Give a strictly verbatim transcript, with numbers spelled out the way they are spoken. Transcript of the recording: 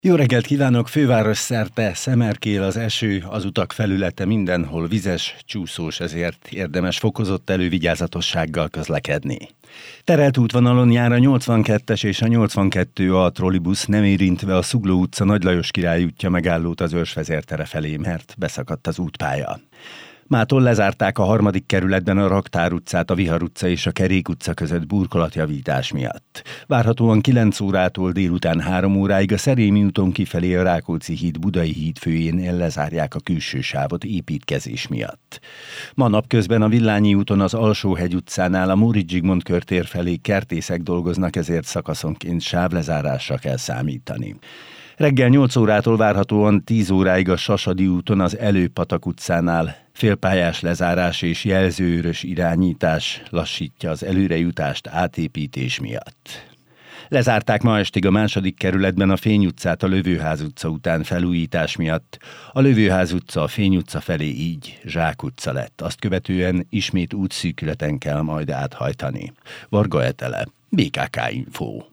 Jó reggelt kívánok! Főváros szerte szemerkél az eső, az utak felülete mindenhol vizes, csúszós, ezért érdemes fokozott elővigyázatossággal közlekedni. Terelt útvonalon jár a nyolcvankettes és a nyolcvankettő A trollibusz, nem érintve a Zugló utca Nagy Lajos Király útja megállót az Őrsvezértere felé, mert beszakadt az útpálya. Mától lezárták a harmadik kerületben a Raktár utcát, a Vihar utca és a Kerék utca között burkolatjavítás miatt. Várhatóan kilenc órától délután három óráig a Szerémi úton kifelé a Rákóczi híd Budai híd főjénél lezárják a külső sávot építkezés miatt. Ma napközben a Villányi úton az Alsóhegy utcánál a Móricz Zsigmond körtér felé kertészek dolgoznak, ezért szakaszonként sávlezárásra kell számítani. Reggel nyolc órától várhatóan tíz óráig a Sasadi úton az Előpatak utcánál félpályás lezárás és jelzőőrös irányítás lassítja az előrejutást átépítés miatt. Lezárták ma estig a második kerületben a Fény utcát a Lövőház utca után felújítás miatt. A Lövőház utca a Fény utca felé így Zsák utca lett. Azt követően ismét útszűkületen kell majd áthajtani. Varga Etele, bé ká ká Info.